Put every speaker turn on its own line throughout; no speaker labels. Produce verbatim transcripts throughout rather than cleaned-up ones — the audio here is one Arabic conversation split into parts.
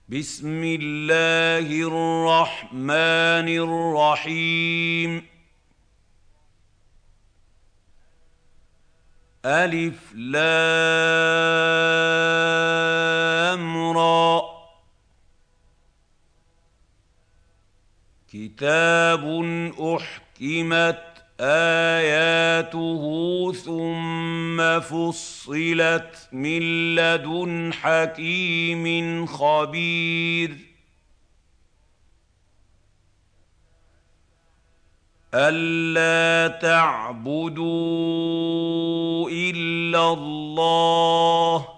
بسم الله الرحمن الرحيم. ألف لام را. كتاب أحكمت آياته ثم فصلت من لدن حكيم خبير. ألا تعبدوا إلا الله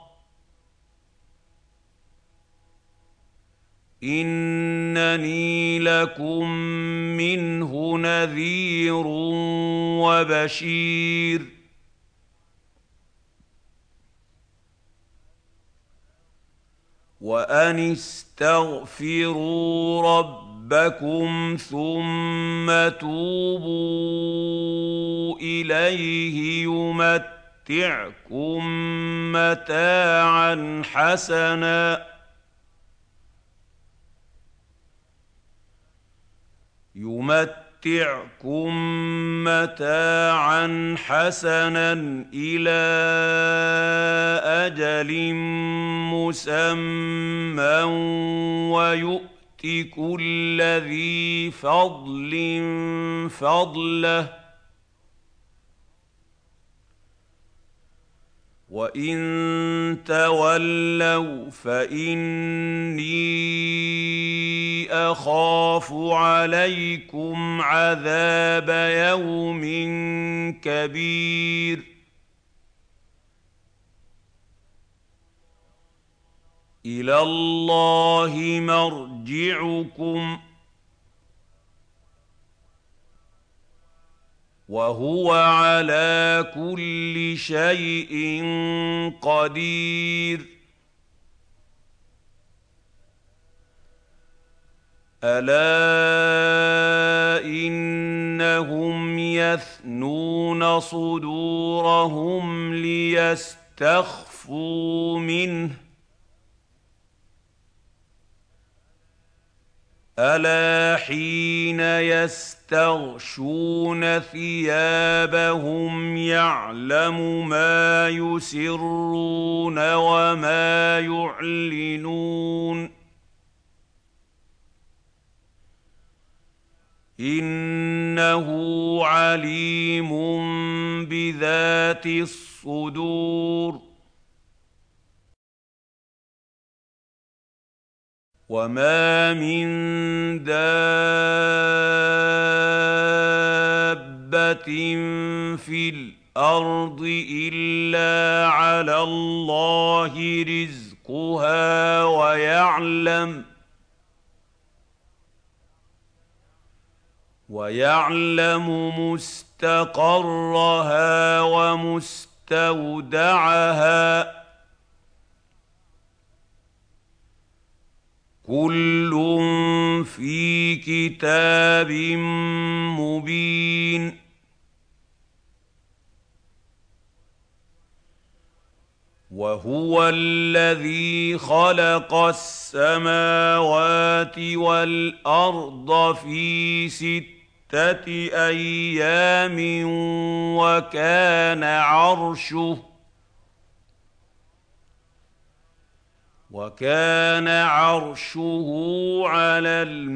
إنني لكم منه نذير وبشير. وأن استغفروا ربكم ثم توبوا إليه يمتعكم متاعا حسنا يمتعكم متاعا حسنا إلى أجل مسمى ويؤت كل ذي فضل فضله وإن تولوا فإني أخاف عليكم عذاب يوم كبير. إلى الله مرجعكم وهو على كل شيء قدير. ألا إنهم يثنون صدورهم ليستخفوا منه ألا حين يستغشون ثيابهم يعلم ما يسرون وما يعلنون إنه عليم بذات الصدور. وما من دابة في الأرض إلا على الله رزقها ويعلم ويعلم مستقرها ومستودعها كل في كتاب مبين. وهو الذي خلق السماوات والأرض في ستة أيام وكان عرشه وكان عرشه على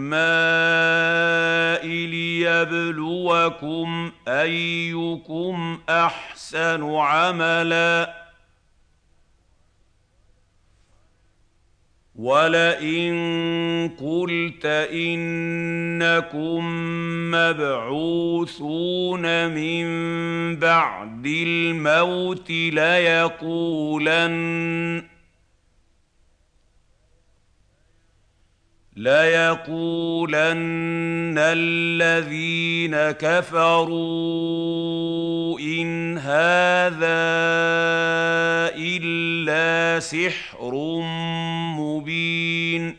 الماء ليبلوكم أيكم أحسن عملا ولئن قلت إنكم مبعوثون من بعد الموت ليقولن ليقولن الذين كفروا إن هذا إلا سحر مبين.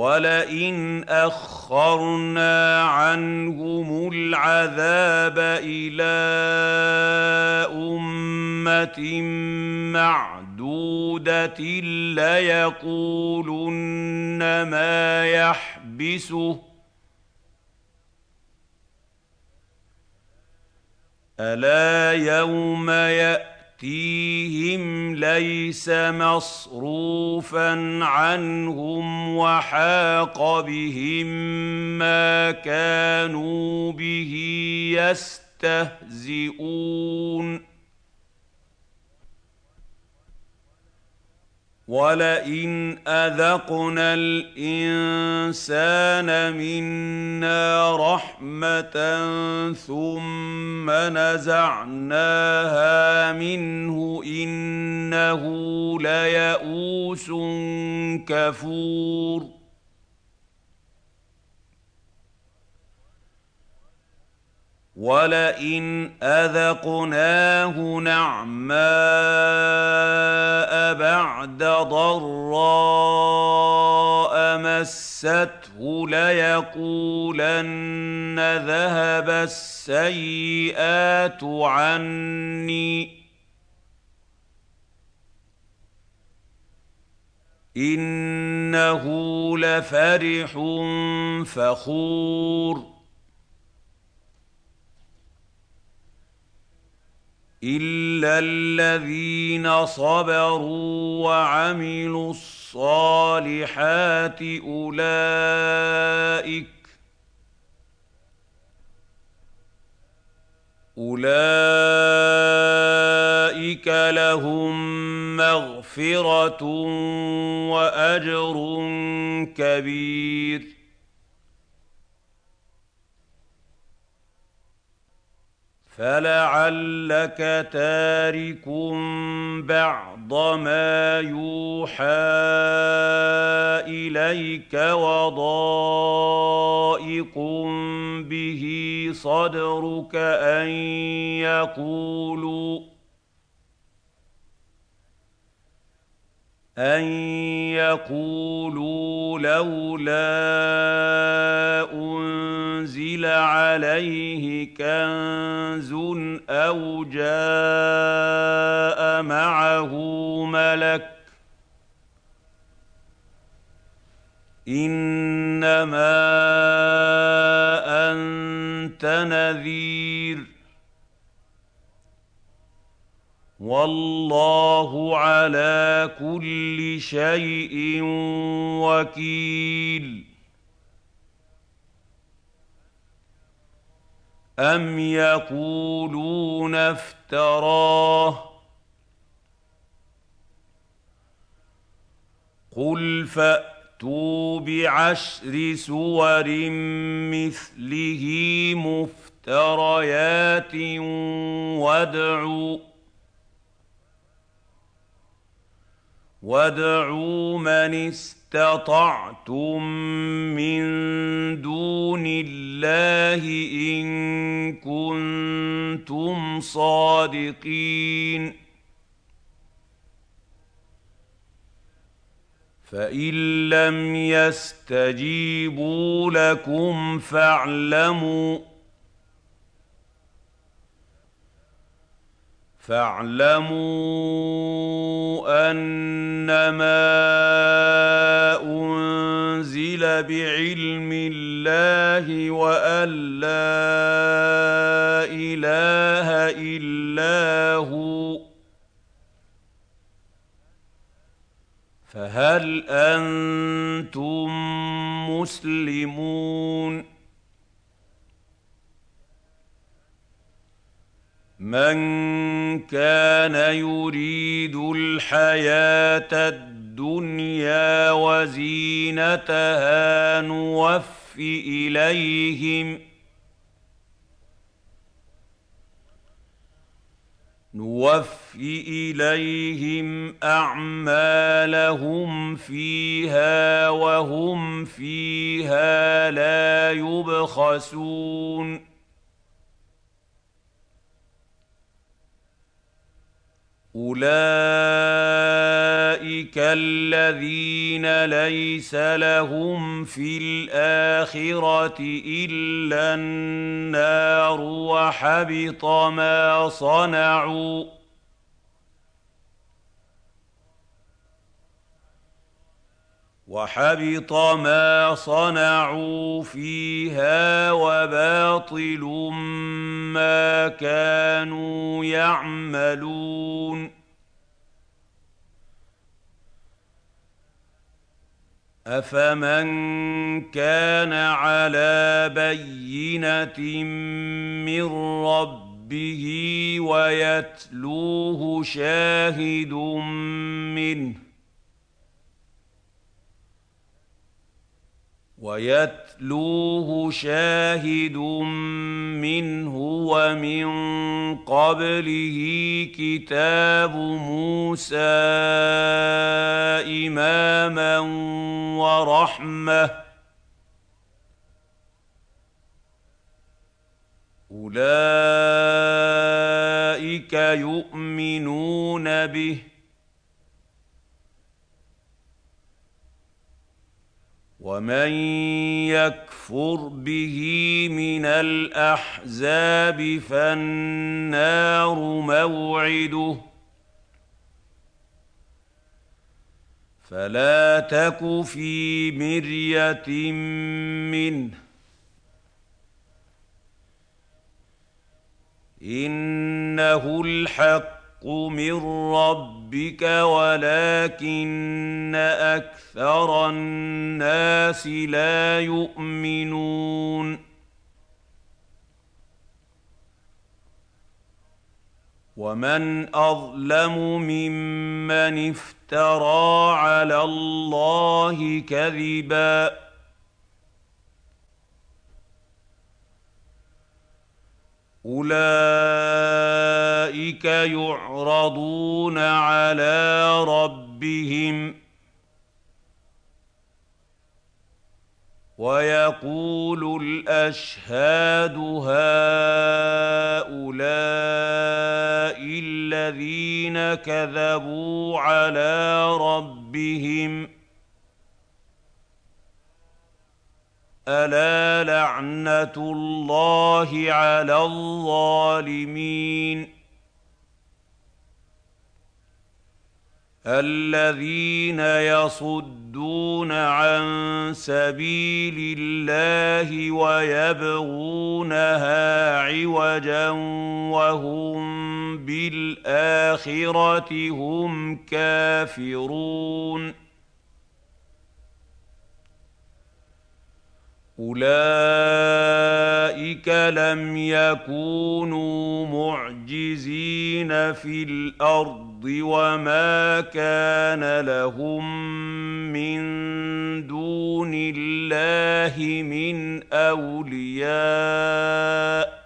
وَلَئِنْ أَخَّرْنَا عَنْهُمُ الْعَذَابَ إِلَىٰ أُمَّةٍ مَّعْدُودَةٍ لَّيَقُولُنَّ مَا يَحْبِسُهُ ۗ أَلَا يَوْمَ يَأْتِيهِمْ لَيْسَ مَصْرُوفًا عَنْهُمْ وَحَاقَ بِهِم مَّا كَانُوا بِهِ يَسْتَهْزِئُونَ وَلَئِنْ أَذَقْنَا الْإِنسَانَ مِنَّا رَحْمَةً ثُمَّ نَزَعْنَاهَا مِنْهُ إِنَّهُ لَيَئُوسٌ كَفُورٌ وَلَئِنْ أَذَقْنَاهُ نَعْمَاءَ بَعْدَ ضَرَّاءَ مَسَّتْهُ لَيَقُولَنَّ ذَهَبَ السَّيِّئَاتُ عَنِّي ۚ إِنَّهُ لَفَرِحٌ فَخُورٌ إِلَّا الَّذِينَ صَبَرُوا وَعَمِلُوا الصَّالِحَاتِ أُولَٰئِكَ أُولَٰئِكَ لَهُم مَّغْفِرَةٌ وَأَجْرٌ كَبِيرٌ فَلَعَلَّكَ تَارِكٌ بَعْضَ مَا يُوحَىٰ إِلَيْكَ وَضَائِقٌ بِهِ صَدْرُكَ أَن يَقُولُوا أَن يَقُولُوا لَوْلَا أُنزِلَ عَلَيْهِ كَنزٌ أَوْ جَاءَ مَعَهُ مَلَكٌ ۚ إِنَّمَا أَنتَ نَذِيرٌ وَاللَّهُ عَلَىٰ كُلِّ شَيْءٍ وَكِيلٌ أَمْ يَقُولُونَ افْتَرَاهُ ۖ قُلْ فَأْتُوا بِعَشْرِ سُوَرٍ مِّثْلِهِ مُفْتَرَيَاتٍ وَادْعُوا وَادْعُوا مَنِ اسْتَطَعْتُم مِّن دُونِ اللَّهِ إِن كُنتُمْ صَادِقِينَ فَإِن لَّمْ يَسْتَجِيبُوا لَكُمْ فَاعْلَمُوا فَاعْلَمُوا أَنَّمَا أُنزِلَ بِعِلْمِ اللَّهِ وَأَن لَّا إِلَٰهَ إِلَّا هُوَ ۖ فَهَلْ أَنتُم مُّسْلِمُونَ مَن كَانَ يُرِيدُ الْحَيَاةَ الدُّنْيَا وَزِينَتَهَا نُوَفِّ إِلَيْهِمْ نُوَفِّ إِلَيْهِمْ أَعْمَالَهُمْ فِيهَا وَهُمْ فِيهَا لَا يُبْخَسُونَ أُولَٰئِكَ الذين ليس لهم في الآخرة إلا النار وحبط ما صنعوا وحبط ما صنعوا فيها وباطل ما كانوا يعملون أفمن كان على بينة من ربه ويتلوه شاهد منه ويتلوه شاهد منه ومن قبله كتاب موسى إماما ورحمة أولئك يؤمنون به ومن يكفر به من الأحزاب فالنار موعده فلا تك في مرية منه إنه الحق من ربك ولكن أكثر الناس لا يؤمنون ومن أظلم ممن افترى على الله كذبا أولئك يعرضون على ربهم ويقول الأشهاد هؤلاء الذين كذبوا على ربهم ألا لعنة الله على الظالمين الذين يصدون عن سبيل الله ويبغونها عوجا وهم بالآخرة هم كافرون أولئك لم يكونوا معجزين في الأرض وما كان لهم من دون الله من أولياء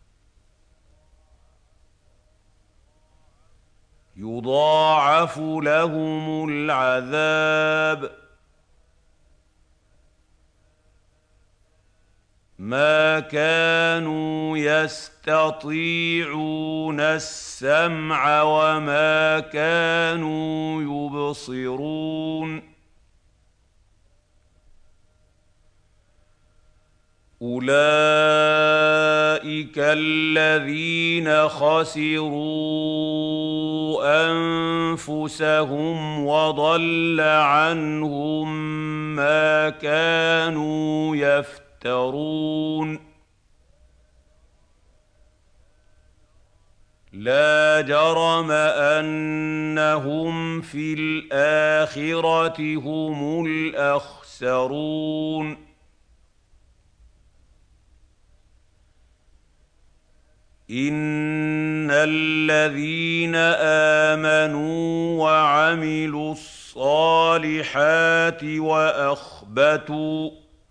يضاعف لهم العذاب ما كانوا يستطيعون السمع وما كانوا يبصرون أولئك الذين خسروا أنفسهم وضل عنهم ما كانوا يفترون يفترون لا جرم أنهم في الآخرة هم الأخسرون إن الذين آمنوا وعملوا الصالحات وأخبتوا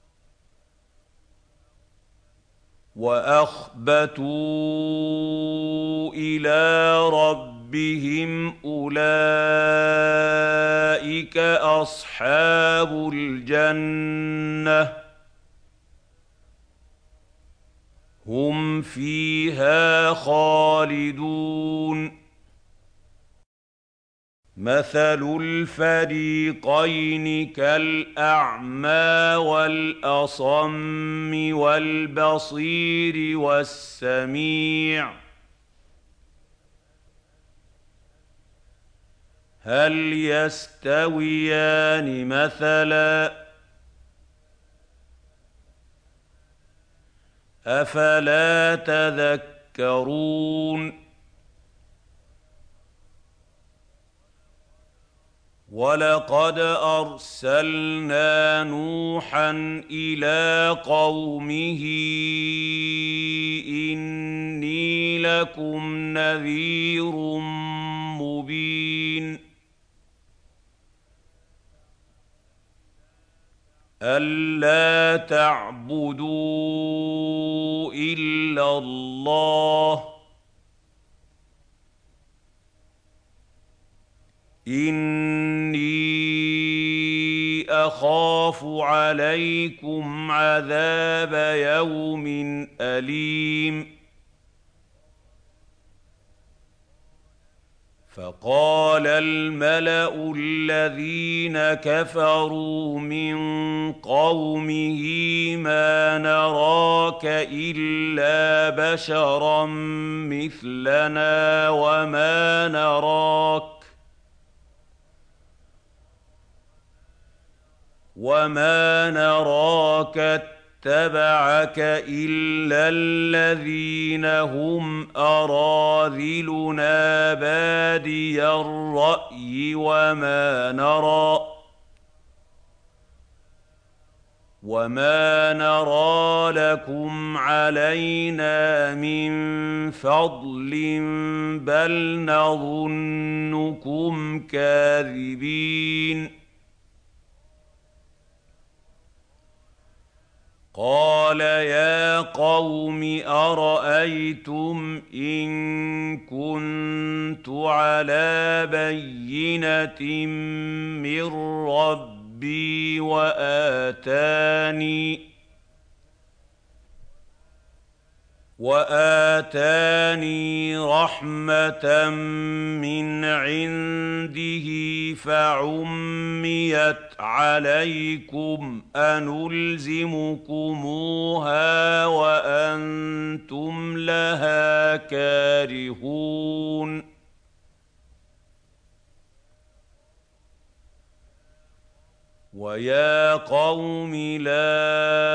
وأخبتوا إلى ربهم أولئك أصحاب الجنة هم فيها خالدون مثل الفريقين كالأعمى والأصم والبصير والسميع هل يستويان مثلا أفلا تذكرون ولقد أرسلنا نوحا إلى قومه إني لكم نذير مبين ألا تعبدوا إلا الله إني أخاف عليكم عذاب يوم أليم فقال الملأ الذين كفروا من قومه ما نراك إلا بشرا مثلنا وما نراك وما نراك اتبعك إلا الذين هم أراذلنا بادي الرأي وما نرى وما نرى لكم علينا من فضل بل نظنكم كاذبين قال يا قوم أرأيتم إن كنت على بينة من ربي وآتاني وآتاني رحمة من عنده فعميت عليكم أنلزمكموها وأنتم لها كارهون ويا قوم لا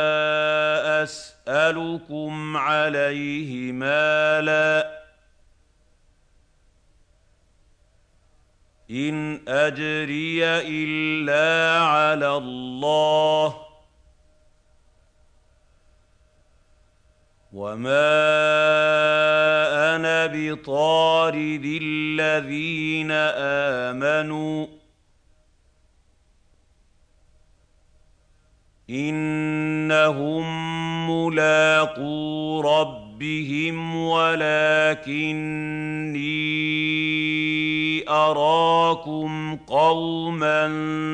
أسألكم عليه مالا إن أجري إلا على الله وما أنا بطارد الذين آمنوا إنهم ملاقو ربهم ولكني أراكم قوما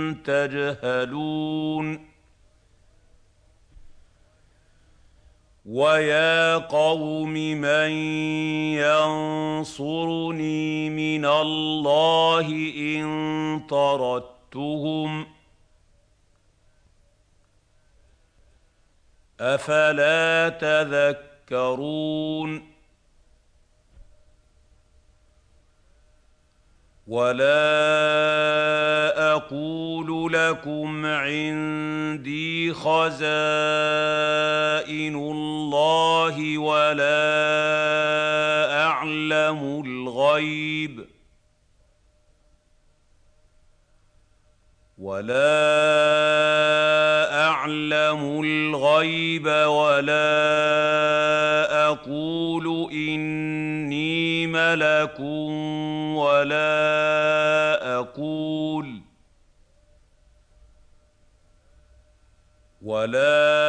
تجهلون ويا قوم من ينصرني من الله إن طردتهم أفلا تذكرون ولا أقول لكم عندي خزائن الله ولا أعلم الغيب ولا أعلم الغيب ولا أقول إني ملك ولا أقول ولا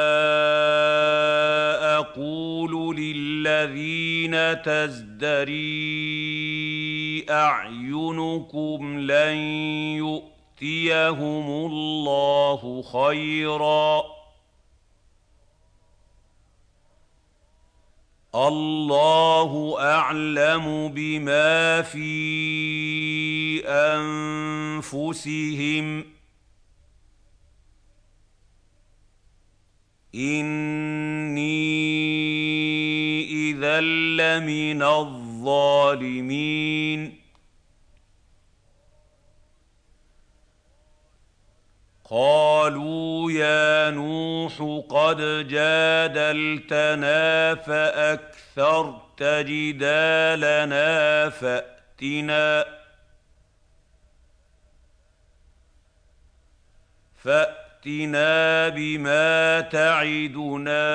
أقول للذين تزدري أعينكم لن يؤتيهم الله خيرا الله أعلم بما في أنفسهم إني إذا لمن الظالمين قالوا يا نوح قد جادلتنا فأكثرت جدالنا فأتنا فأتنا بما تعدنا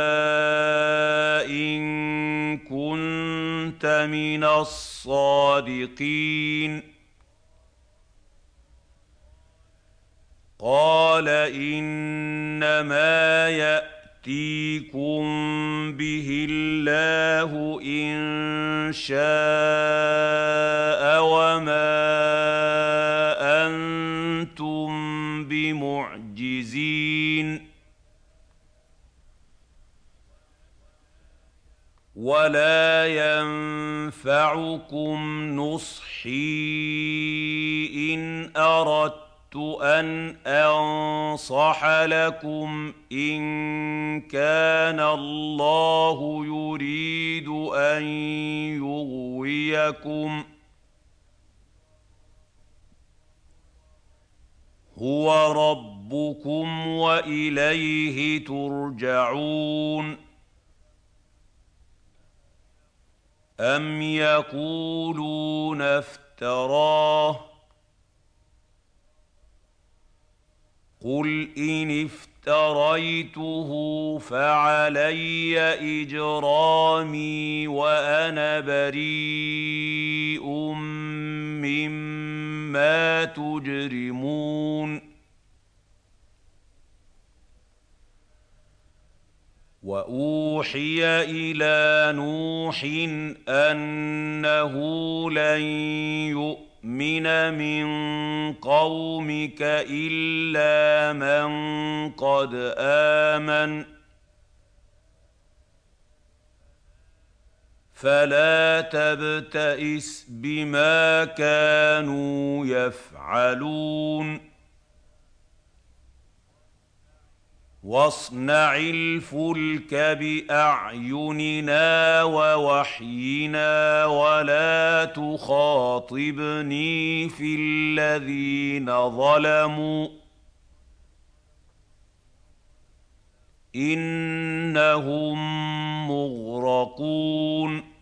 إن كنت من الصادقين قال إنما يأتيكم به الله إن شاء وما أنتم بمعجزين ولا ينفعكم نصحي إن أردت أن أنصح لكم إن كان الله يريد أن يغويكم هو ربكم وإليه ترجعون أم يقولون افتراه قل إن افتريته فعلي إجرامي وأنا بريء مما تجرمون وأوحي إلى نوح أنه لن يؤمن من من قومك إلا من قد آمن فلا تبتئس بما كانوا يفعلون واصنع الفلك بأعيننا ووحينا ولا تخاطبني في الذين ظلموا إنهم مغرقون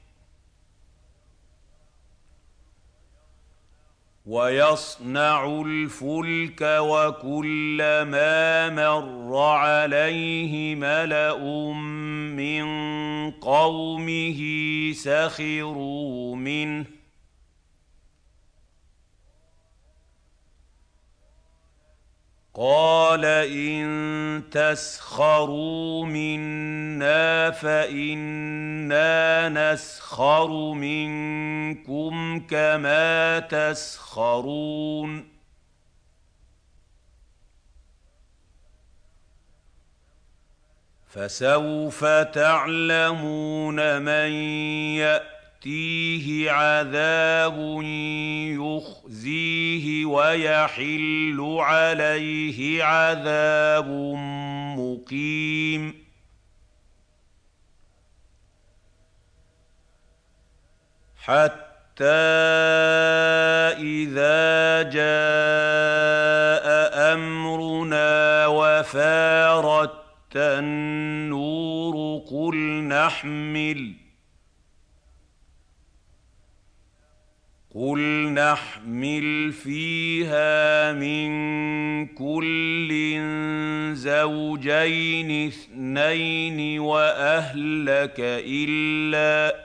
ويصنع الفلك وكلما مر عليه ملأ من قومه سخروا منه قال إن تسخروا منا فإنا نسخر منكم كما تسخرون فسوف تعلمون من يأتيه عذاب يخزيه ويحل عليه عذاب مقيم حتى إذا جاء أمرنا وفارت النور قل نحمل قل نحمل فيها من كل زوجين اثنين وأهلك إلا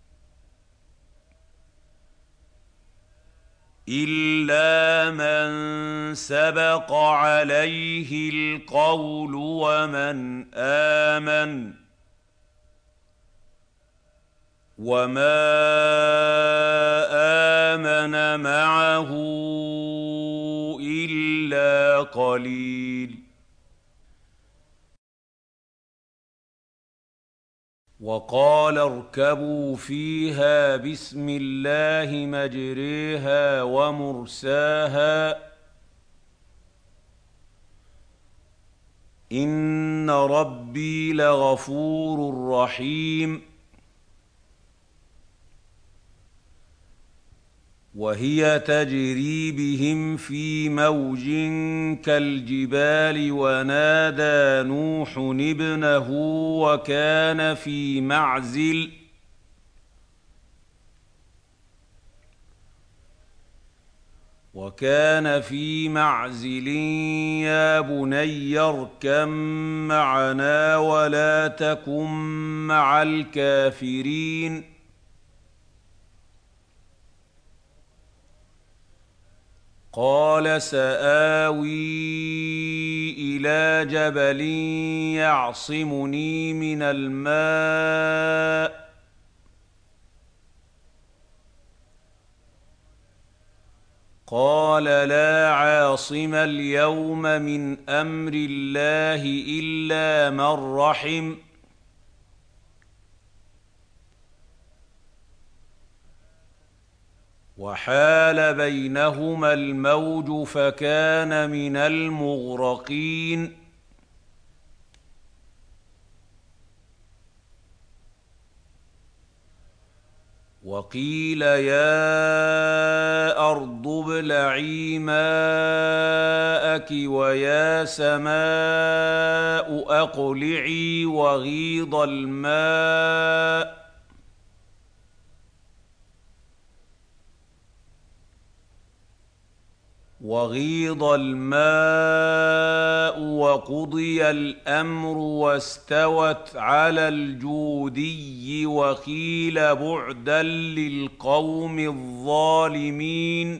إلا من سبق عليه القول ومن آمن وما آمن معه إلا قليل وقال اركبوا فيها بسم الله مجريها ومرساها إن ربي لغفور رحيم. وهي تجري بهم في موج كالجبال ونادى نوح ابنه وكان في معزل وكان في معزل يا بني اركب معنا ولا تكن مع الكافرين. قال سآوي إلى جبل يعصمني من الماء قال لا عاصم اليوم من أمر الله إلا من رحم وحال بينهما الموج فكان من المغرقين. وقيل يا أرض ابلعي ماءك ويا سماء أقلعي وغيض الماء وغيض الماء وقضي الأمر واستوت على الجودي وقيل بعدا للقوم الظالمين.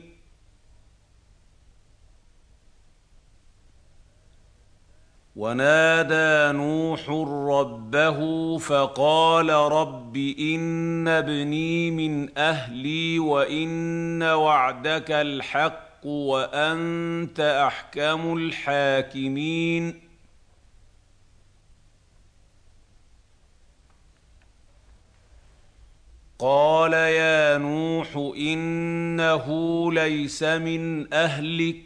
ونادى نوح ربه فقال رب إن ابني من أهلي وإن وعدك الحق وأنت أحكم الحاكمين. قال يا نوح إنه ليس من أهلك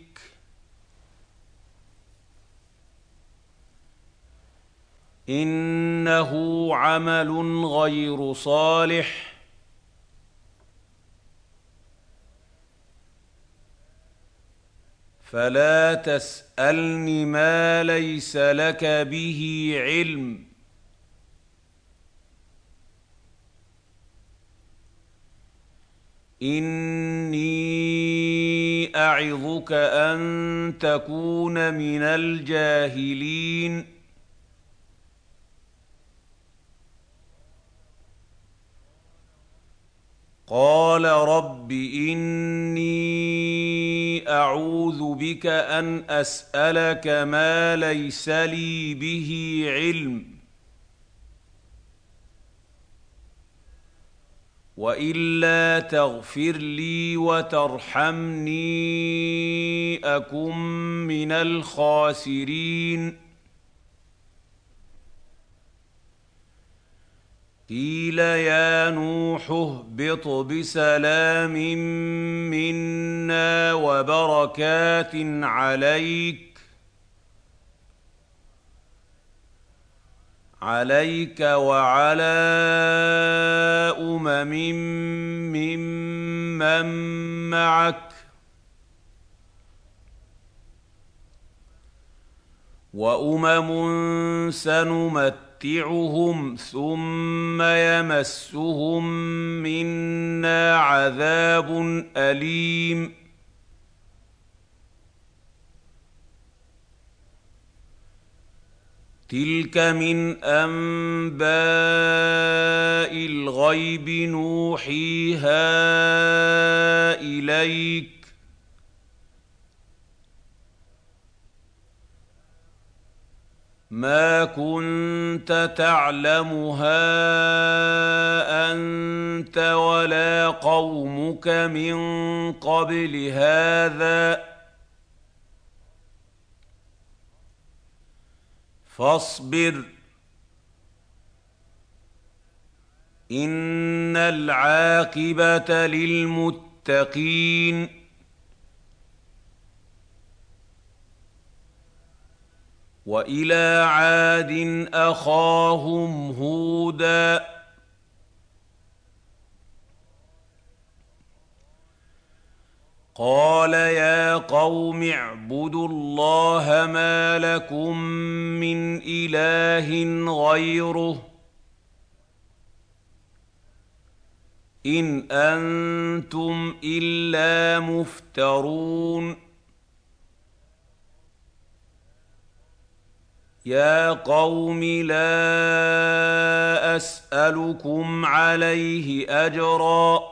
إنه عمل غير صالح فلا تسألن ما ليس لك به علم إني أعظك أن تكون من الجاهلين. قال رب إني أعوذ بك أن أسألك ما ليس لي به علم وإلا تغفر لي وترحمني أكن من الخاسرين. قيل يا نوح اهبط بسلام منا وبركات عليك عليك وعلى أمم ممن معك وأمم سنمتعهم ثم يمسهم منا عذاب أليم. تلك من أنباء الغيب نوحيها إليك ما كنت تعلمها أنت ولا قومك من قبل هذا فاصبر إن العاقبة للمتقين. وإلى عاد أخاهم هودا قال يا قوم اعبدوا الله ما لكم من إله غيره إن أنتم إلا مفترون. يا قوم لا أسألكم عليه أجرا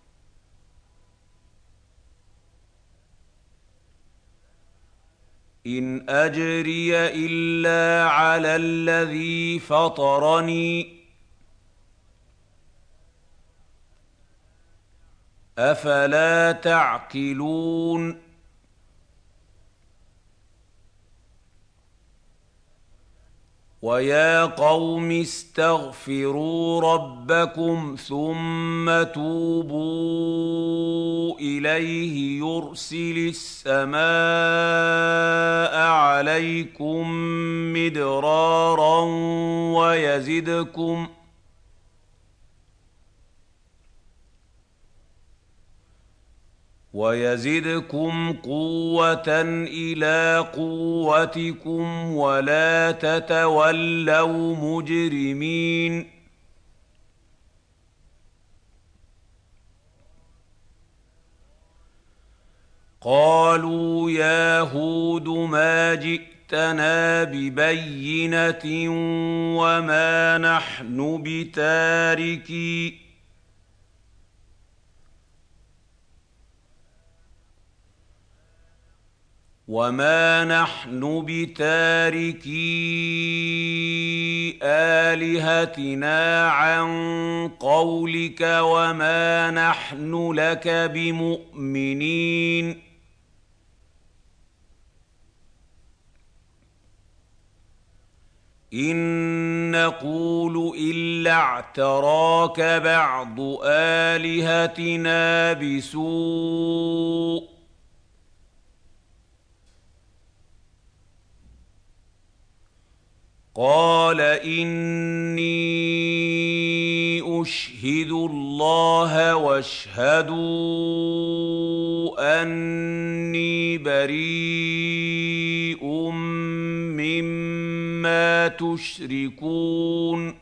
إن أجري إلا على الذي فطرني أفلا تعقلون. ويا قوم استغفروا ربكم ثم توبوا إليه يرسل السماء عليكم مدرارا ويزدكم ويزدكم قوة إلى قوتكم ولا تتولوا مجرمين. قالوا يا هود ما جئتنا ببينة وما نحن بتاركي وما نحن بتاركي آلهتنا عن قولك وما نحن لك بمؤمنين. إن نقول إلا اعتراك بعض آلهتنا بسوء قال إني أشهد الله واشهدوا أني بريء مما تشركون.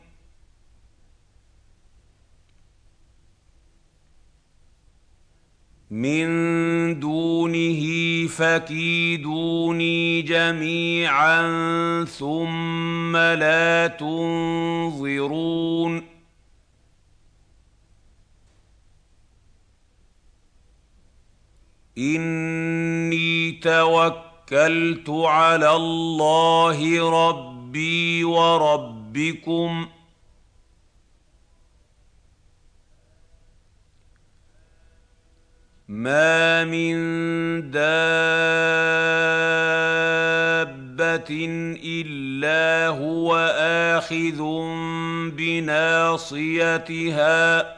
من دونه فكيدوني جميعا ثم لا تنظرون. إني توكلت على الله ربي وربكم ما من دابة إلا هو آخذ بناصيتها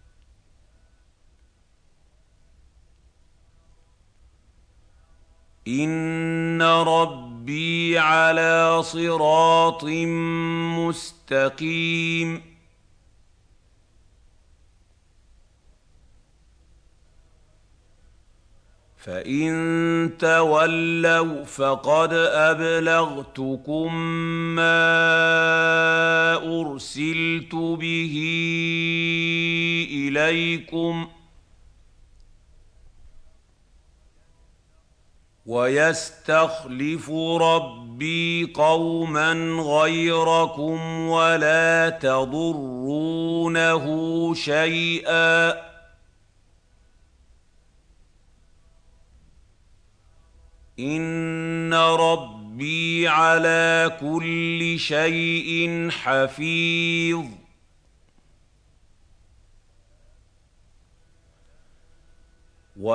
إن ربي على صراط مستقيم. فإن تولوا فقد أبلغتكم ما أرسلت به إليكم ويستخلف ربي قوما غيركم ولا تضرونه شيئا إن ربي على كل شيء حفيظ.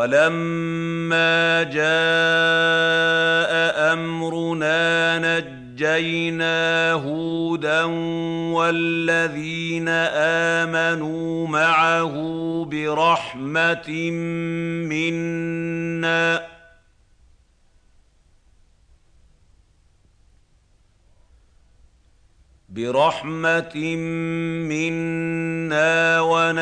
ولما جاء أمرنا نجينا ونجينا هودا والذين آمنوا معه برحمة منا برحمة منا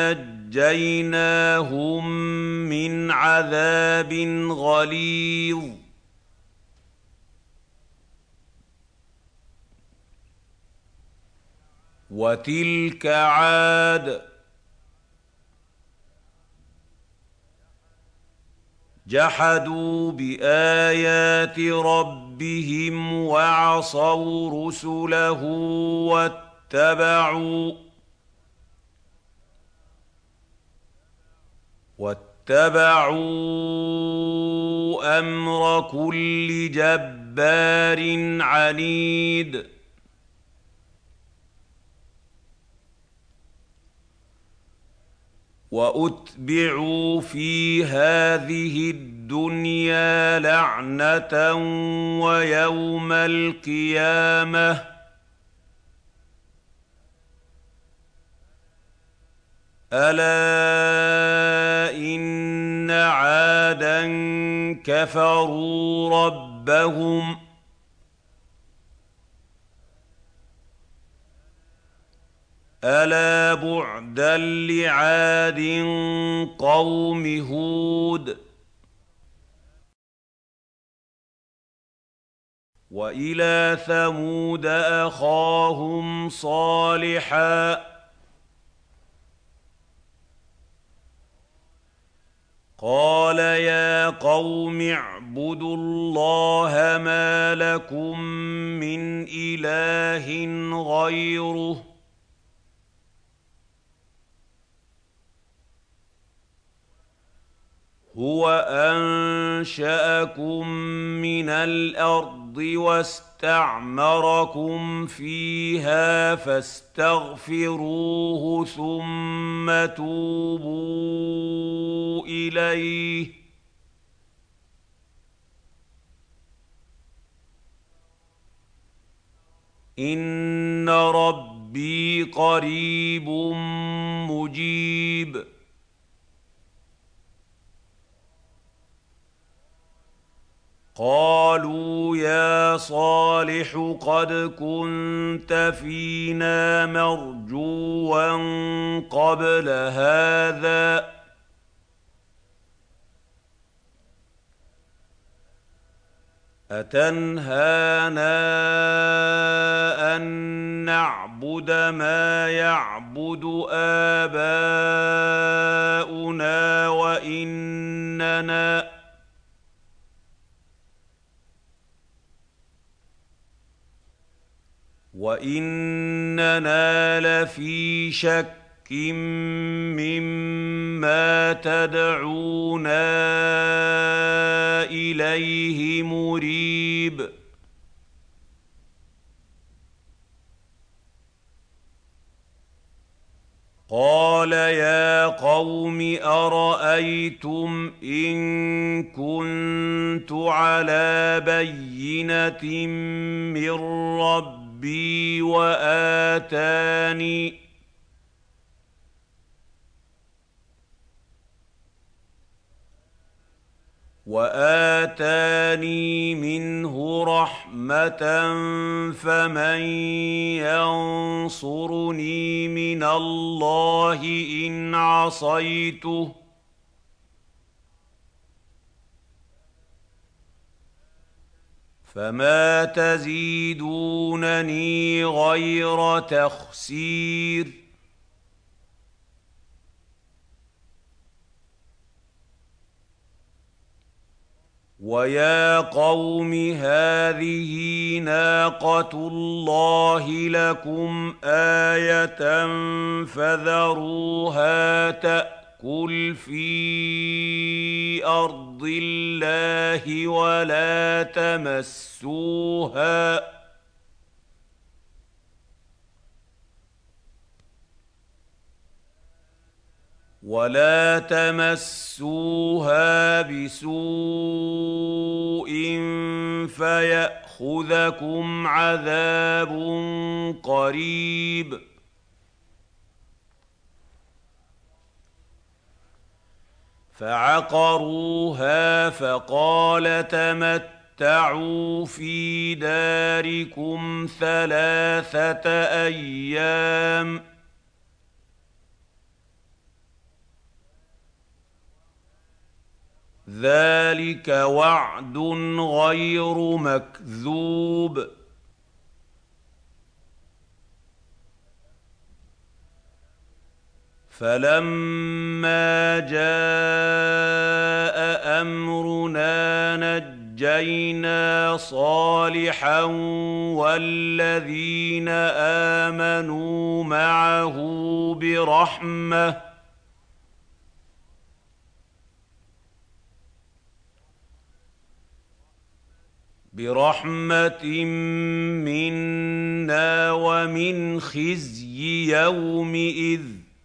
ونجيناهم من عذاب غليظ وتلك عاد جحدوا بآيات ربهم وعصوا رسله واتبعوا واتبعوا أمر كل جبار عنيد وأتبعوا في هذه الدنيا لعنة ويوم القيامة ألا إن عادا كفروا ربهم ألا بعدا لعاد قوم هود وإلى ثمود أخاهم صالحا قال يا قوم اعبدوا الله ما لكم من إله غيره هو أنشأكم من الأرض واستعمركم فيها فاستغفروه ثم توبوا إليه إن ربي قريب مجيب قالوا يا صالح قد كنت فينا مرجوا قبل هذا أتنهانا أن نعبد ما يعبد آباؤنا وإننا وإننا لفي شك مما تدعونا إليه مريب قال يا قوم أرأيتم إن كنت على بينة من ربي ربي وآتاني وآتاني منه رحمة فمن ينصرني من الله إن عصيته فما تزيدونني غير تخسير ويا قوم هذه ناقة الله لكم آية فذروها تأكل في أرض الله ولا تمسوها ولا تمسوها بسوء فيأخذكم عذاب قريب. فعقروها فقال تمتعوا في داركم ثلاثة أيام ذلك وعد غير مكذوب. فلما جاء أمرنا نجينا صالحا والذين آمنوا معه برحمة برحمة منا ومن خزي يومئذ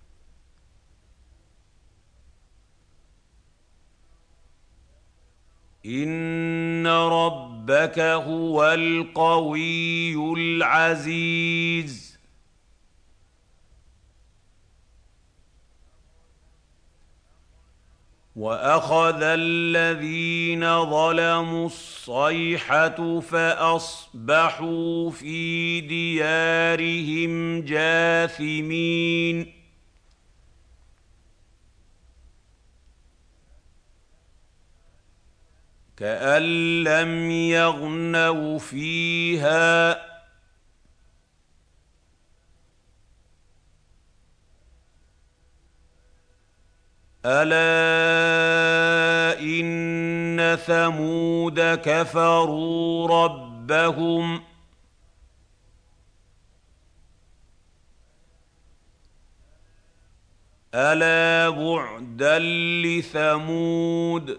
إن ربك هو القوي العزيز. وأخذ الذين ظلموا الصيحة فأصبحوا في ديارهم جاثمين. كأن لم يغنوا فيها ألا إن ثمود كفروا ربهم ألا بعدا لثمود.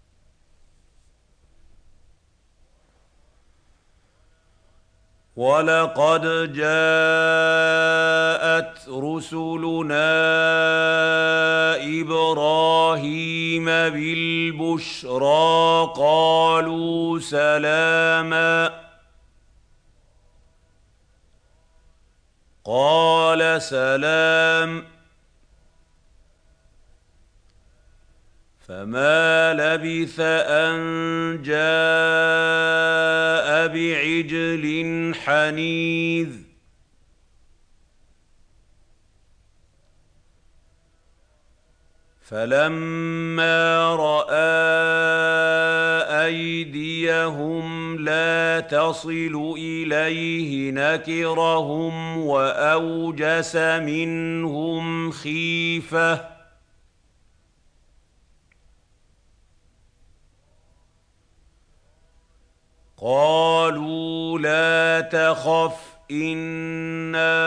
ولقد جاءت رسلنا إبراهيم بالبشرى قالوا سلاما قال سلام فما لبث أن جاء بعجل حنيذ. فلما رأى أيديهم لا تصل إليه نكرهم وأوجس منهم خيفة قالوا لا تخف إنا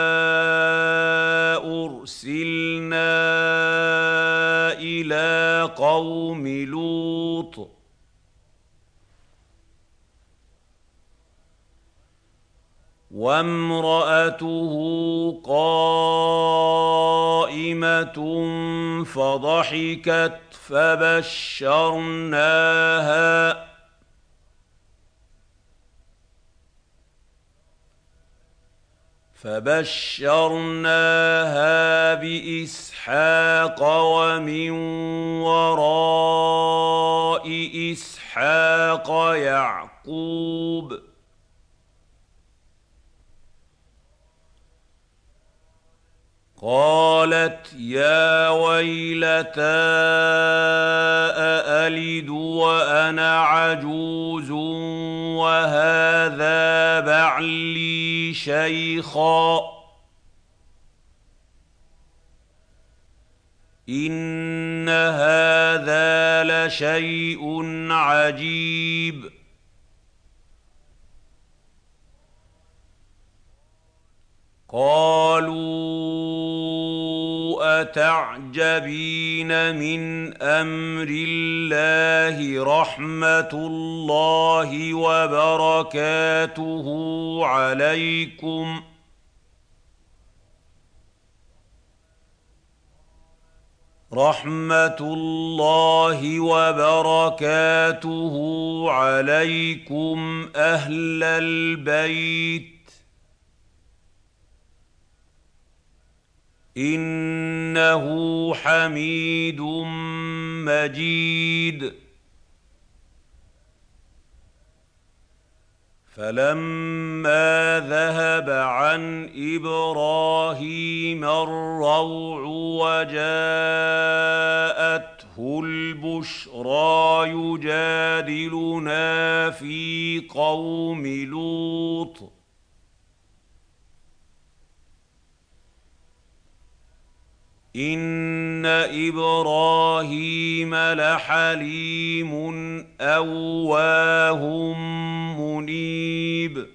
أرسلنا إلى قوم لوط وامرأته قائمة فضحكت فبشرناها فبشرناها بإسحاق ومن وراء إسحاق يعقوب قالت يا ويلتى أألد وأنا عجوز وهذا بعلي شيخا إن هذا لشيء عجيب. قالوا أتعجبين من أمر الله رحمة الله وبركاته عليكم رحمة الله وبركاته عليكم أهل البيت إنه حميد مجيد. فلما ذهب عن إبراهيم الروع وجاءته البشرى يجادلنا في قوم لوط إن إبراهيم لحليم أواه منيب.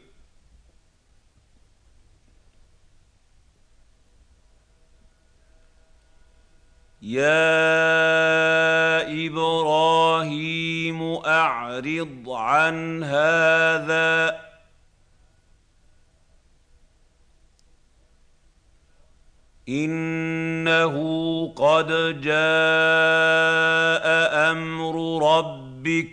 يا إبراهيم أعرض عن هذا إنه قد جاء أمر ربك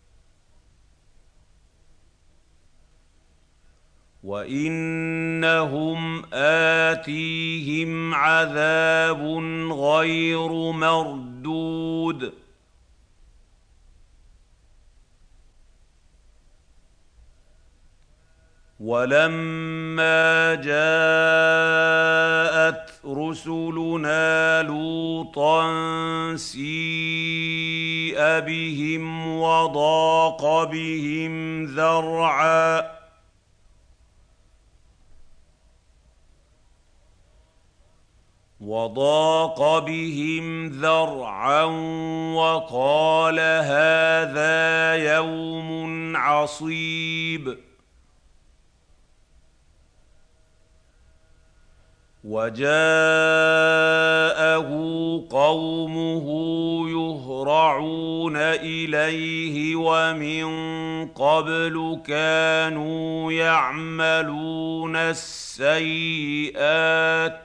وإنهم آتيهم عذاب غير مردود. ولما جاءت رسلنا لوطا سيء بهم وضاق بهم ذرعا وضاق بهم ذرعا وقال هذا يوم عصيب. وجاءه قومه يهرعون إليه ومن قبل كانوا يعملون السيئات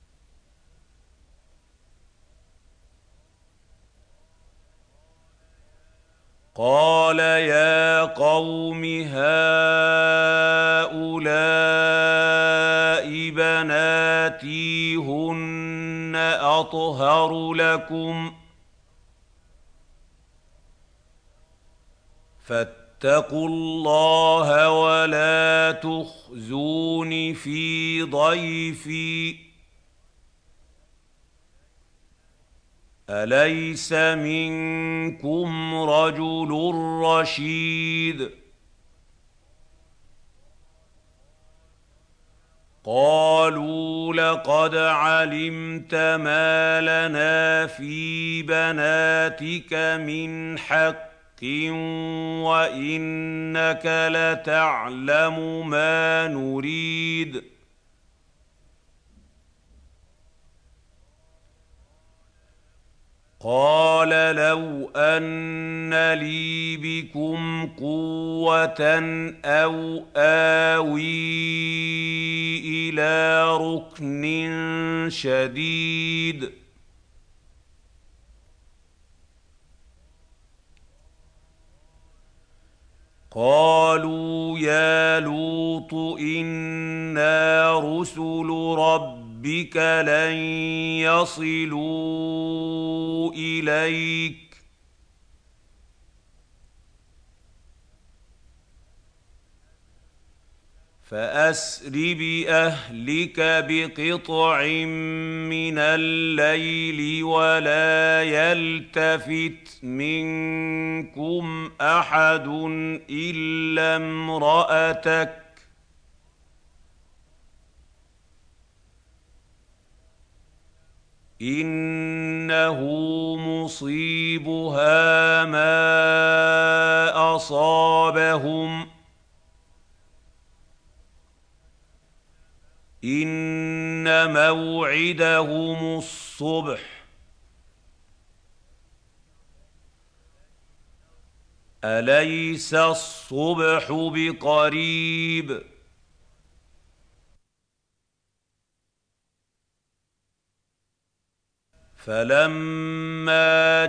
قال يا قوم هؤلاء بناتي هن أطهر لكم فاتقوا الله ولا تخزون في ضيفي أليس منكم رجل رشيد. قالوا لقد علمت ما لنا في بناتك من حق وإنك لتعلم ما نريد قال لو أن لي بكم قوة أو آوي إلى ركن شديد قالوا يا لوط إنا رسل ربك بك لن يصلوا إليك فأسر بأهلك بقطع من الليل ولا يلتفت منكم أحد إلا امرأتك إنه مصيبها ما أصابهم إن موعدهم الصبح أليس الصبح بقريب فلما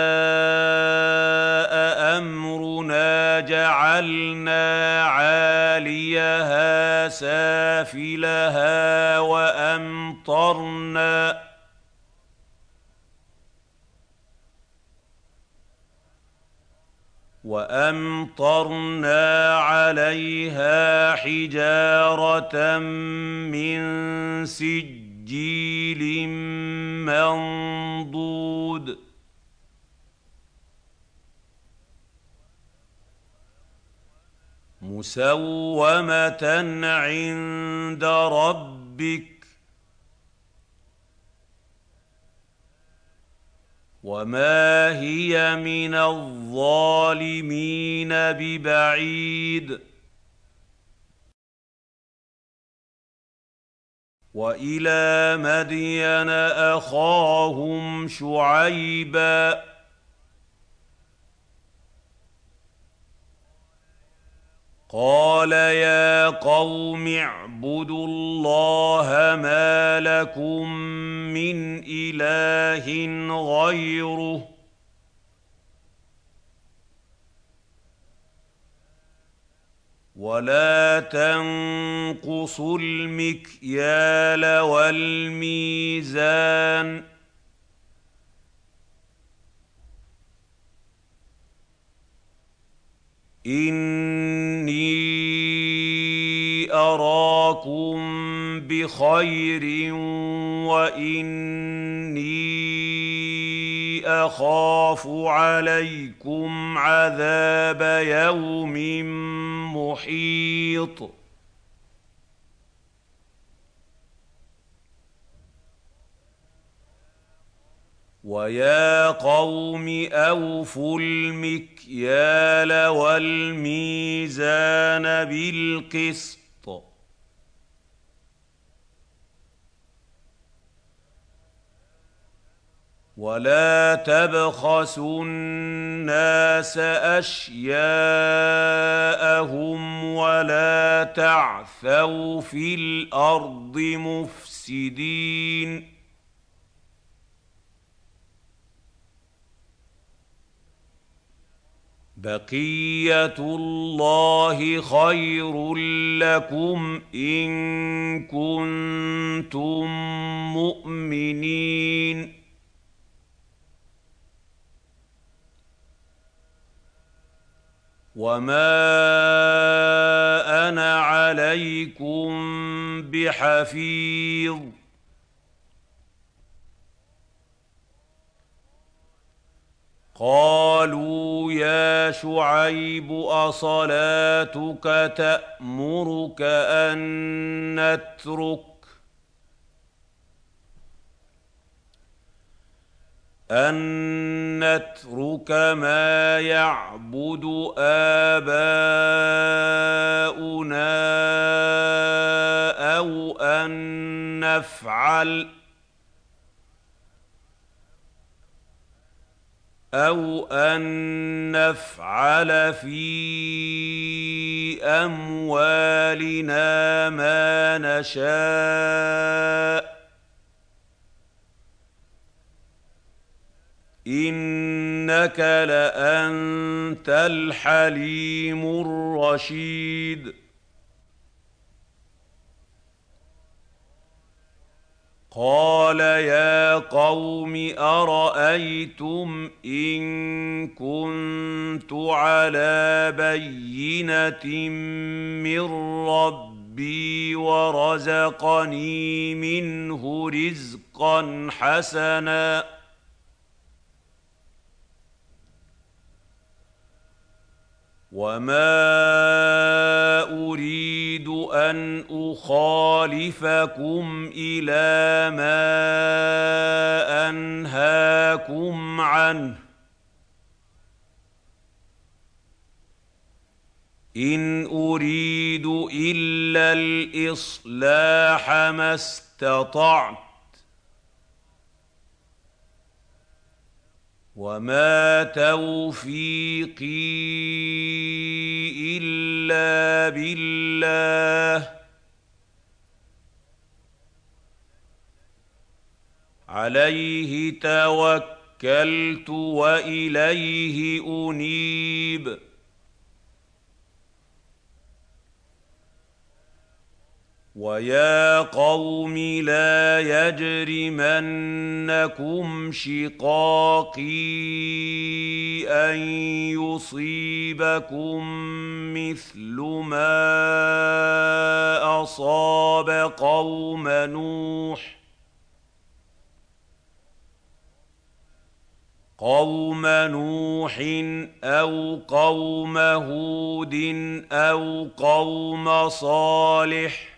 جاء أمرنا جعلنا عاليها سافلها وأمطرنا وأمطرنا عليها حجارة من سجيل منضود مسومة عند ربك وما هي من الظالمين ببعيد وإلى مدين أخاهم شعيبا قال يا قوم اعبدوا الله ما لكم من إله غيره ولا تنقصوا المكيال والميزان إني أراكم بخير وإني أخاف عليكم عذاب يوم محيط ويا قوم أوفوا المكيال والميزان بالقسط ولا تبخسوا الناس أشياءهم ولا تعثوا في الأرض مفسدين بقية الله خير لكم إن كنتم مؤمنين وما أنا عليكم بحفيظ قالوا يا شعيب أصلاتك تأمرك أن نترك أن نترك ما يعبد آباؤنا أو أن نفعل أو أن نفعل في أموالنا ما نشاء إنك لأنت الحليم الرشيد قال يا قوم أرأيتم إن كنت على بينة من ربي ورزقني منه رزقا حسنا وما أريد أن أخالفكم إلى ما أنهاكم عنه إن أريد إلا الإصلاح ما استطعت وما توفيقي إلا بالله عليه توكلت وإليه أنيب ويا قوم لا يجرمنكم شقاقي أن يصيبكم مثل ما أصاب قوم نوح قوم نوح أو قوم هود أو قوم صالح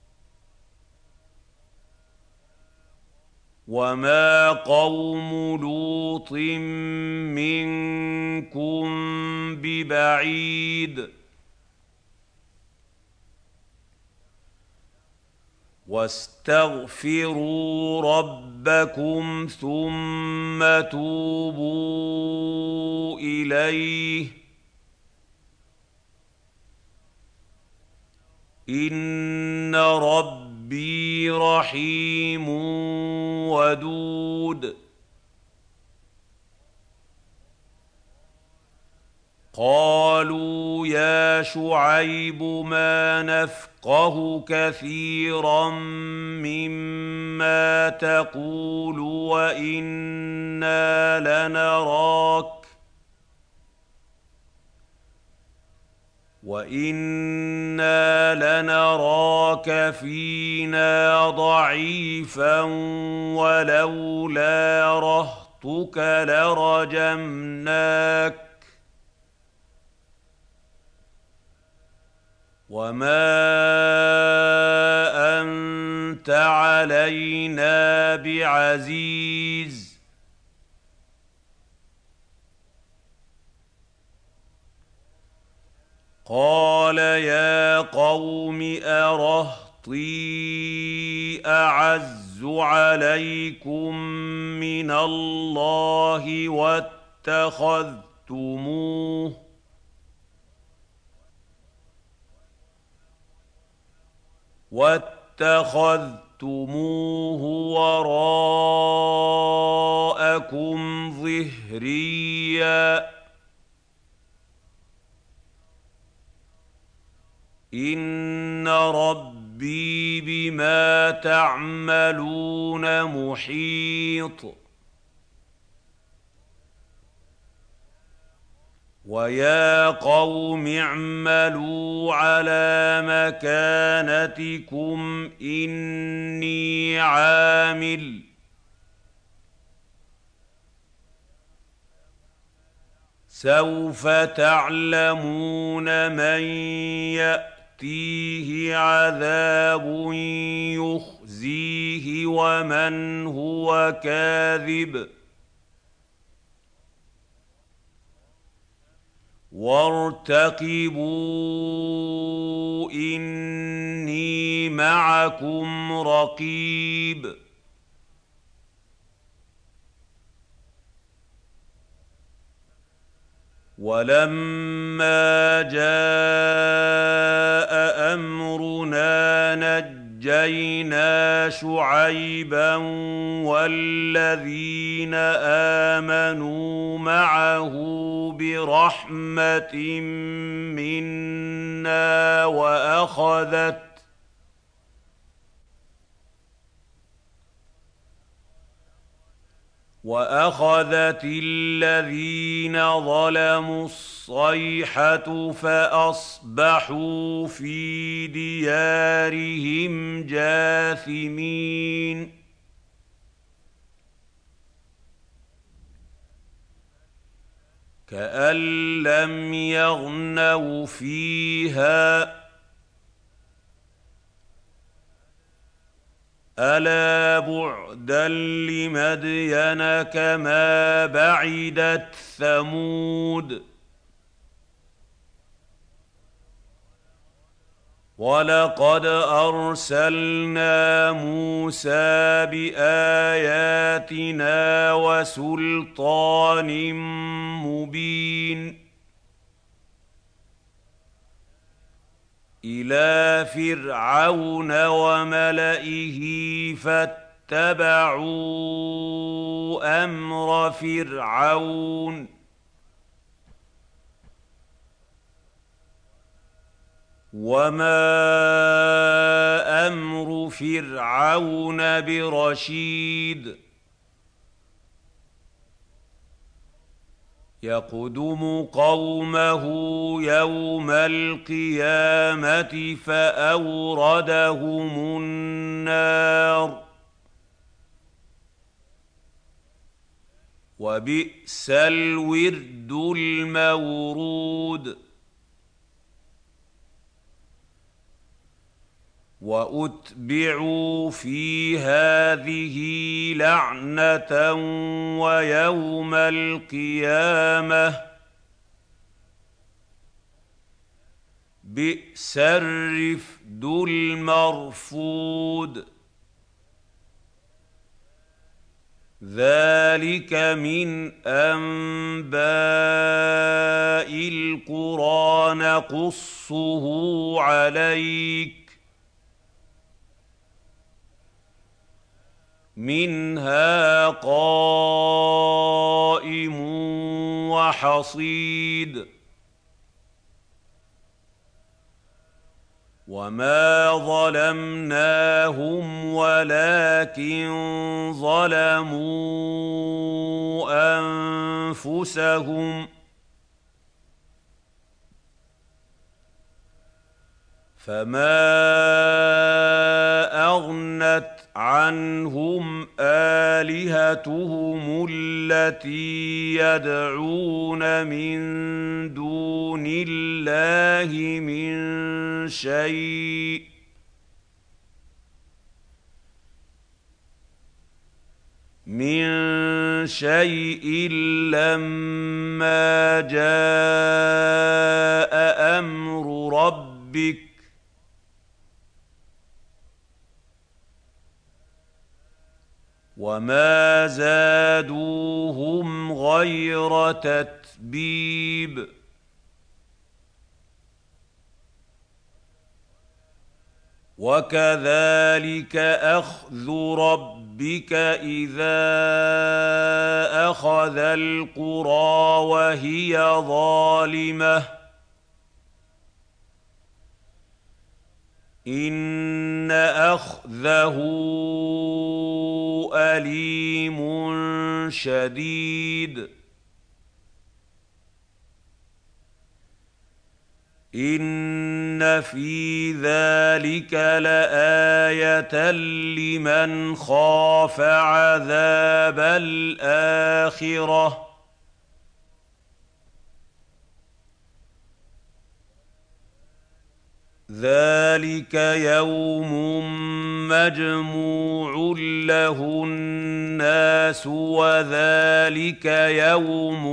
وما قوم لوط منكم ببعيد واستغفروا ربكم ثم توبوا إليه إن ربي رحيم ودود قالوا يا شعيب ما نفقه كثيرا مما تقول وإنا لنراك وإنا لنراك فينا ضعيفا ولولا رهطك لرجمناك وما أنت علينا بعزيز قال يا قوم أرهطي أعز عليكم من الله واتخذتموه واتخذتموه وراءكم ظهريا إن ربي بما تعملون محيط ويا قوم اعملوا على مكانتكم إني عامل سوف تعلمون من يأتيه عذاب يخزيه ومن هو كاذب وارتقبوا إني معكم رقيب ولما جاء أمرنا نجينا شعيبا والذين آمنوا معه برحمة منا وأخذت وأخذت الذين ظلموا الصيحة فأصبحوا في ديارهم جاثمين كأن لم يغنوا فيها ألا بعدا لمدين كما بعدت ثمود ولقد أرسلنا موسى بآياتنا وسلطان مبين إلى فرعون وملئه فاتبعوا اتبعوا أمر فرعون وما أمر فرعون برشيد يقدم قومه يوم القيامة فأوردهم النار وبئس الورد المورود وأتبعوا في هذه لعنة ويوم القيامة بئس الرفد المرفود ذلك من أنباء القرى نقصه عليك منها قائم وحصيد وما ظلمناهم ولكن ظلموا أنفسهم فما أغنت عنهم آلهتهم التي يدعون من دون الله من شيء من شيء لما جاء أمر ربك وما زادوهم غير تتبيب وكذلك أخذ ربك إذا أخذ القرى وهي ظالمة إن أخذه أليم شديد إن في ذلك لآية لمن خاف عذاب الآخرة ذلك يوم مجموع له الناس وذلك يوم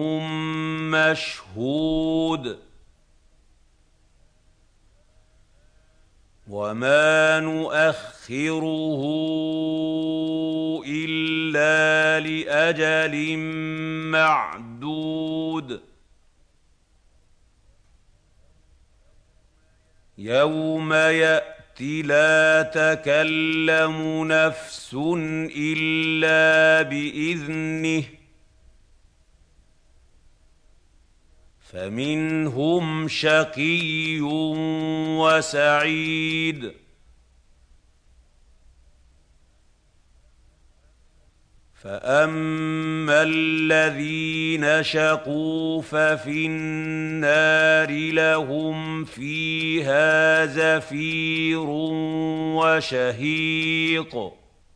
مشهود وما نؤخره إلا لأجل معدود يوم يأتي لا تكلم نفس إلا بإذنه فمنهم شقي وسعيد فأما الذين شقوا ففي النار لهم فيها زفير وشهيق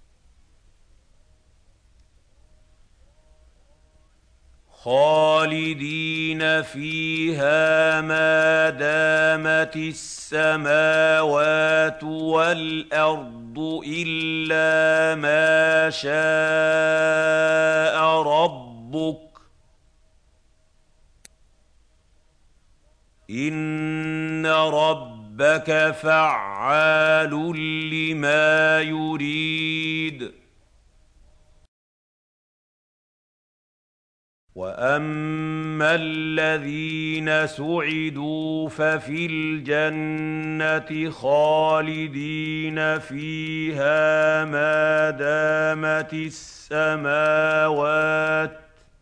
خالدين فيها ما دامت السماوات والأرض إلا ما شاء ربك إن ربك فعال لما يريد واما الذين سعدوا ففي الجنه خالدين فيها ما دامت السماوات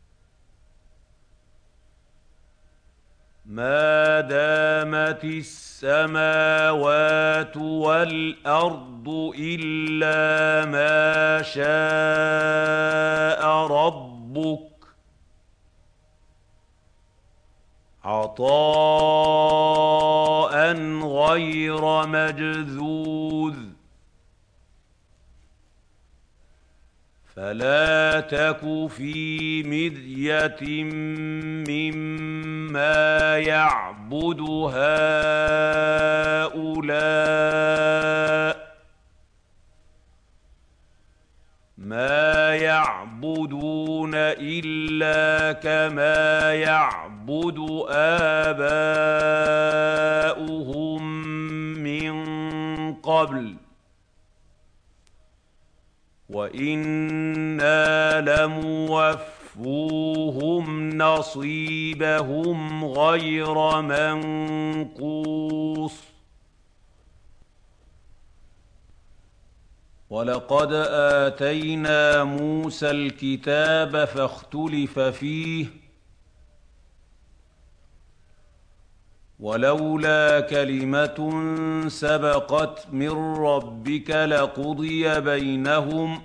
ما دامت السماوات والارض الا ما شاء ربك عطاء غير مجذوذ فلا تك في مرية مما يعبد هؤلاء ما يعبدون إلا كما يعبد آباؤهم من قبل وإنا لموفوهم نصيبهم غير منقوص ولقد آتينا موسى الكتاب فاختلف فيه ولولا كلمة سبقت من ربك لقضي بينهم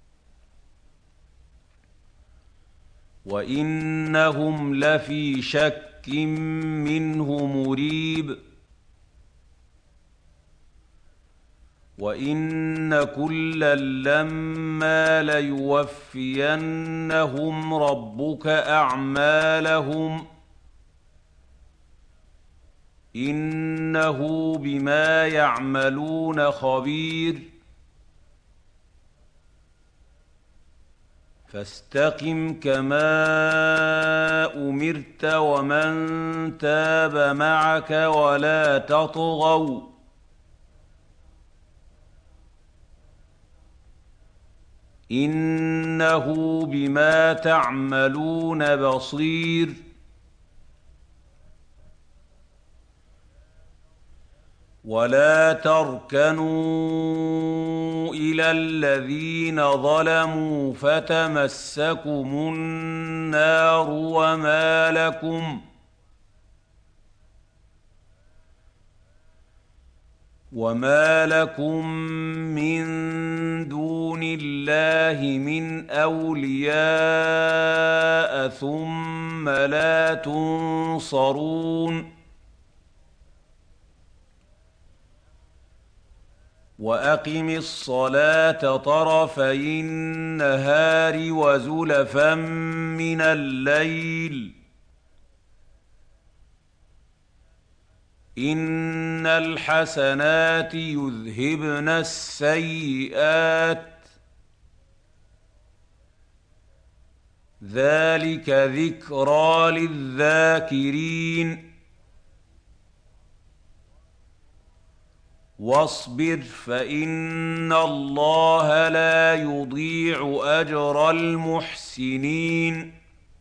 وإنهم لفي شك منه مريب وإن كلا لما ليوفينهم ربك أعمالهم إنه بما يعملون خبير فاستقم كما أمرت ومن تاب معك ولا تطغوا إنه بما تعملون بصير ولا تركنوا إلى الذين ظلموا فتمسكم النار وما لكم وما لكم من دون الله من أولياء ثم لا تنصرون وأقم الصلاة طرفي النهار وزلفا من الليل إن الحسنات يذهبن السيئات ذلك ذكرى للذاكرين واصبر فإن الله لا يضيع أجر المحسنين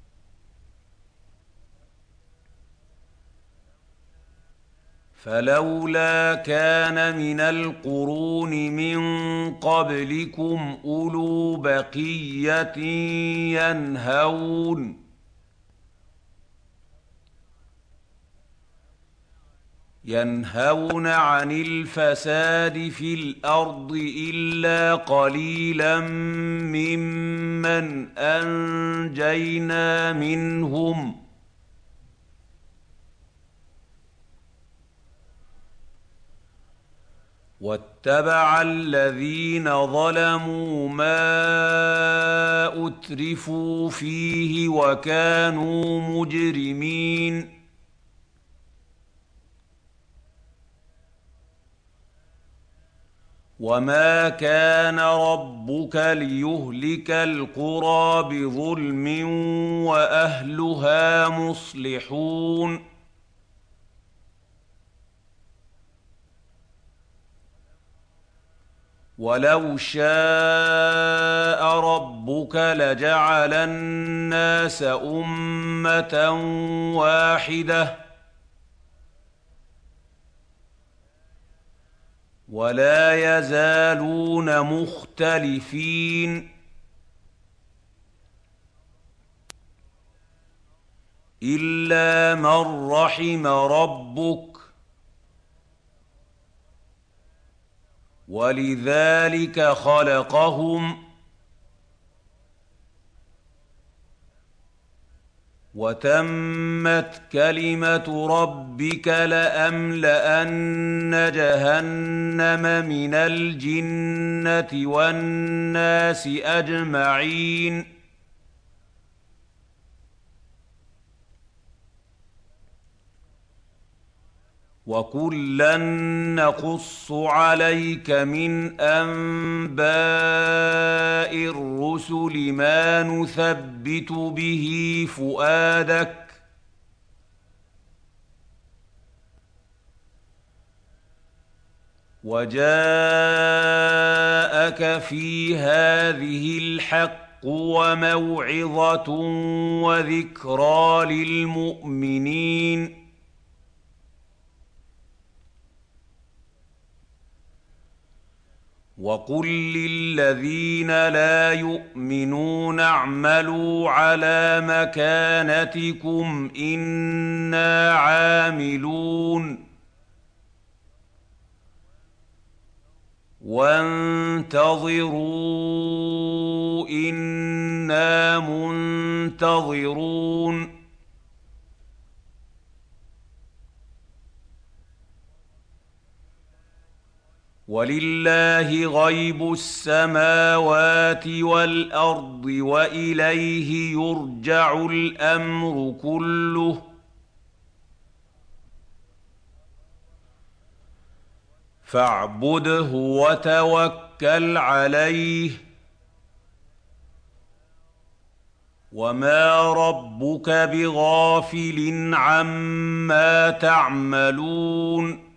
فلولا كان من القرون من قبلكم أولو بقية ينهون ينهون عن الفساد في الأرض إلا قليلا ممن أنجينا منهم واتبع الذين ظلموا ما أترفوا فيه وكانوا مجرمين وما كان ربك ليهلك القرى بظلم وأهلها مصلحون ولو شاء شاء ربك لجعل الناس أمة واحدة ولا يزالون مختلفين إلا من رحم ربك ولذلك خلقهم وتمت كلمة ربك لأملأن جهنم من الجنة والناس أجمعين وكلا نقص عليك من أنباء الرسل ما نثبت به فؤادك وجاءك في هذه الحق وموعظة وذكرى للمؤمنين وقل للذين لا يؤمنون اعملوا على مكانتكم إنا عاملون وانتظروا إنا منتظرون ولله غيب السماوات والأرض وإليه يرجع الأمر كله فاعبده وتوكل عليه وما ربك بغافل عما تعملون